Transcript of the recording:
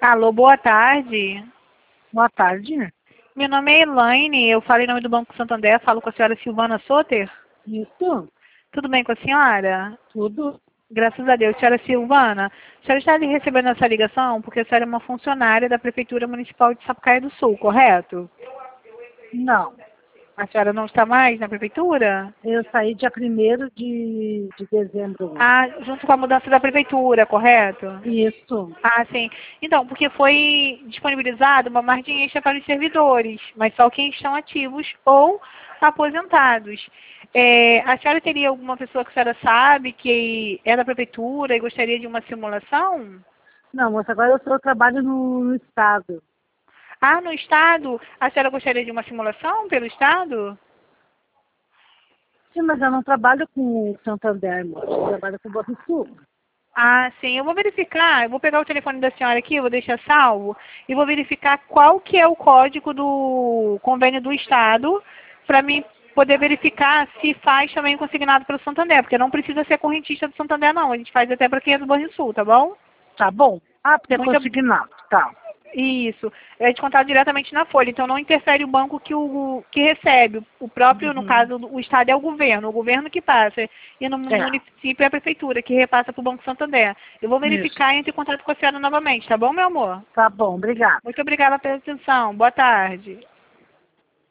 Alô, boa tarde. Boa tarde. Meu nome é Elaine, eu falo em nome do Banco Santander, falo com a senhora Silvana Soter. Isso, Tudo bem com a senhora? tudo. Graças a Deus. Senhora Silvana, a senhora está ali recebendo essa ligação porque a senhora é uma funcionária da Prefeitura Municipal de Sapucaia do Sul, correto? Não, A senhora não está mais na Prefeitura? eu saí dia 1º de dezembro. Ah, junto com a mudança da Prefeitura, correto? Isso. Ah, sim. Então, porque foi disponibilizada uma margem extra para os servidores, mas só quem estão ativos ou aposentados. A senhora teria alguma pessoa que a senhora sabe que é da prefeitura e gostaria de uma simulação? Não, moça, agora eu trabalho no Estado. Ah, no Estado? A senhora gostaria de uma simulação pelo Estado? Sim, mas eu não trabalho com o Santander, moça. Eu trabalho com o Banrisul. Ah, sim. Eu vou verificar, eu vou pegar o telefone da senhora aqui, eu vou deixar salvo, e vou verificar qual que é o código do convênio do Estado, para mim poder verificar se faz também consignado pelo Santander, porque não precisa ser correntista do Santander, não. A gente faz até para quem é do Banrisul, tá bom? Tá bom? Ah, porque é Muito consignado. Tá. Isso. É descontado diretamente na folha, então não interfere o banco que recebe. O próprio, no Uhum. caso, o Estado é o governo que passa. E no É, município é a prefeitura, que repassa para o Banco Santander. Eu vou isso. verificar e entro em contato com a senhora novamente, tá bom, meu amor? Tá bom, obrigada. Muito obrigada pela atenção. Boa tarde.